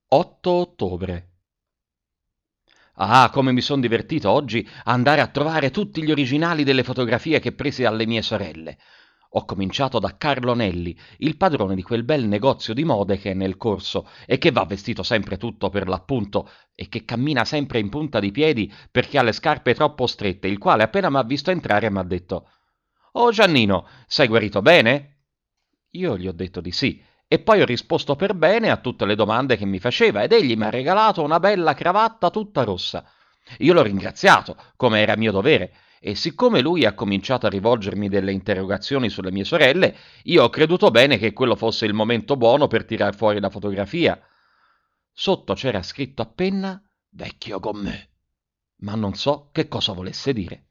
8 ottobre. Ah, come mi son divertito oggi a andare a trovare tutti gli originali delle fotografie che presi alle mie sorelle. Ho cominciato da Carlo Nelli, il padrone di quel bel negozio di mode che è nel corso e che va vestito sempre tutto per l'appunto e che cammina sempre in punta di piedi perché ha le scarpe troppo strette, il quale appena m'ha visto entrare m'ha detto: «Oh Giannino, sei guarito bene?» Io gli ho detto di sì e poi ho risposto per bene a tutte le domande che mi faceva ed egli mi ha regalato una bella cravatta tutta rossa. Io l'ho ringraziato, come era mio dovere, e siccome lui ha cominciato a rivolgermi delle interrogazioni sulle mie sorelle, io ho creduto bene che quello fosse il momento buono per tirar fuori la fotografia. Sotto c'era scritto a penna «Vecchio con me», ma non so che cosa volesse dire.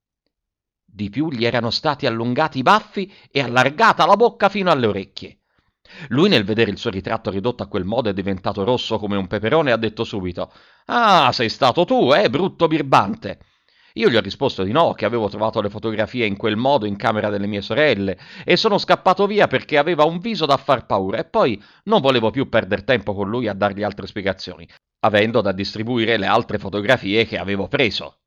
Di più gli erano stati allungati i baffi e allargata la bocca fino alle orecchie. Lui nel vedere il suo ritratto ridotto a quel modo è diventato rosso come un peperone e ha detto subito: «Ah, sei stato tu, brutto birbante!» Io gli ho risposto di no, che avevo trovato le fotografie in quel modo in camera delle mie sorelle e sono scappato via perché aveva un viso da far paura e poi non volevo più perdere tempo con lui a dargli altre spiegazioni, avendo da distribuire le altre fotografie che avevo preso.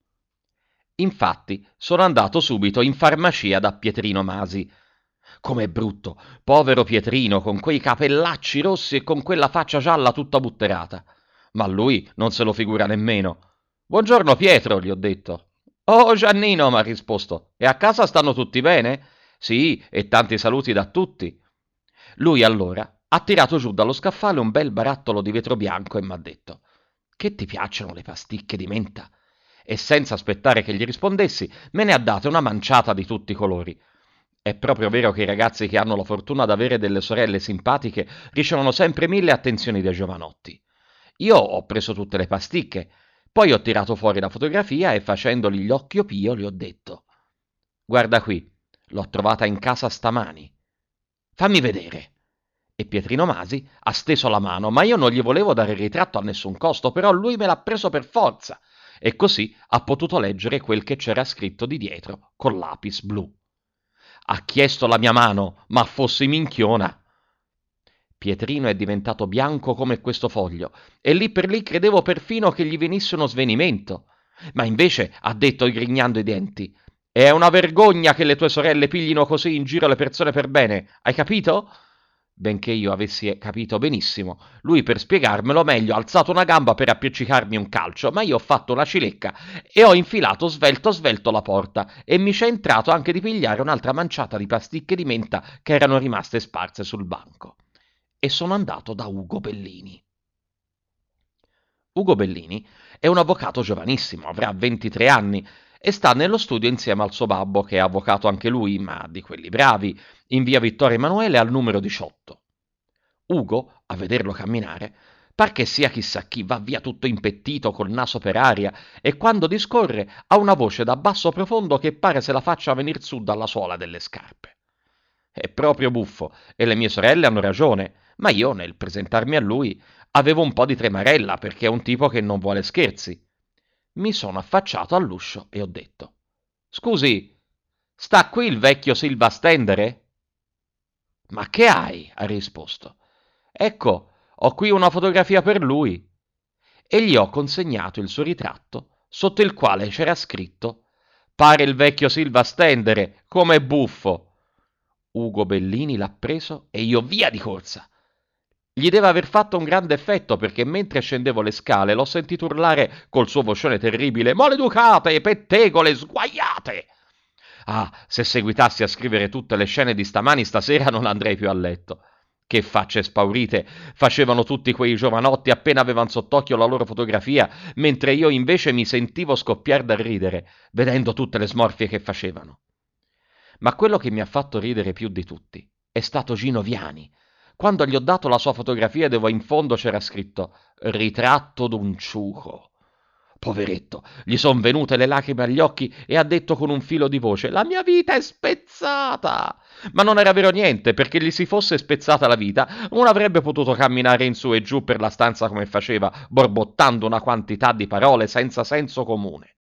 Infatti sono andato subito in farmacia da Pietrino Masi. Com'è brutto, povero Pietrino, con quei capellacci rossi e con quella faccia gialla tutta butterata. Ma lui non se lo figura nemmeno. «Buongiorno Pietro», gli ho detto. «Oh Giannino», m'ha risposto, «e a casa stanno tutti bene?» «Sì, e tanti saluti da tutti». Lui allora ha tirato giù dallo scaffale un bel barattolo di vetro bianco e m'ha detto: «Che ti piacciono le pasticche di menta?» E senza aspettare che gli rispondessi, me ne ha date una manciata di tutti i colori. È proprio vero che i ragazzi che hanno la fortuna d'avere delle sorelle simpatiche ricevono sempre mille attenzioni dai giovanotti. Io ho preso tutte le pasticche, poi ho tirato fuori la fotografia e facendogli gli occhio pio gli ho detto: «Guarda qui, l'ho trovata in casa stamani. Fammi vedere». E Pietrino Masi ha steso la mano, ma io non gli volevo dare il ritratto a nessun costo, però lui me l'ha preso per forza e così ha potuto leggere quel che c'era scritto di dietro con lapis blu. Ha chiesto la mia mano, ma fossi minchiona. Pietrino è diventato bianco come questo foglio e lì per lì credevo perfino che gli venisse uno svenimento. Ma invece ha detto grignando i denti: «È una vergogna che le tue sorelle piglino così in giro le persone per bene, hai capito?» Benché io avessi capito benissimo, lui per spiegarmelo meglio ha alzato una gamba per appiccicarmi un calcio, ma io ho fatto una cilecca e ho infilato svelto svelto la porta e mi c'è entrato anche di pigliare un'altra manciata di pasticche di menta che erano rimaste sparse sul banco. E sono andato da Ugo Bellini. Ugo Bellini è un avvocato giovanissimo, avrà 23 anni e sta nello studio insieme al suo babbo, che è avvocato anche lui, ma di quelli bravi, in via Vittorio Emanuele al numero 18. Ugo, a vederlo camminare, par che sia chissà chi, va via tutto impettito col naso per aria e quando discorre ha una voce da basso profondo che pare se la faccia venir su dalla suola delle scarpe. È proprio buffo e le mie sorelle hanno ragione, ma io nel presentarmi a lui avevo un po' di tremarella perché è un tipo che non vuole scherzi. Mi sono affacciato all'uscio e ho detto: «Scusi, sta qui il vecchio Silva Stendere?» «Ma che hai?» ha risposto. «Ecco, ho qui una fotografia per lui». E gli ho consegnato il suo ritratto, sotto il quale c'era scritto: «Pare il vecchio Silva Stendere, com'è buffo!» Ugo Bellini l'ha preso e io via di corsa. Gli deve aver fatto un grande effetto perché mentre scendevo le scale l'ho sentito urlare col suo vocione terribile: «Maleducate, pettegole, sguaiate!» Ah, se seguitassi a scrivere tutte le scene di stamani, stasera non andrei più a letto. Che facce spaurite facevano tutti quei giovanotti appena avevan sott'occhio la loro fotografia, mentre io invece mi sentivo scoppiar da ridere, vedendo tutte le smorfie che facevano. Ma quello che mi ha fatto ridere più di tutti è stato Gino Viani, quando gli ho dato la sua fotografia dove in fondo c'era scritto «Ritratto d'un ciuco». Poveretto, gli son venute le lacrime agli occhi e ha detto con un filo di voce: «La mia vita è spezzata!» Ma non era vero niente, perché gli si fosse spezzata la vita, non avrebbe potuto camminare in su e giù per la stanza come faceva, borbottando una quantità di parole senza senso comune.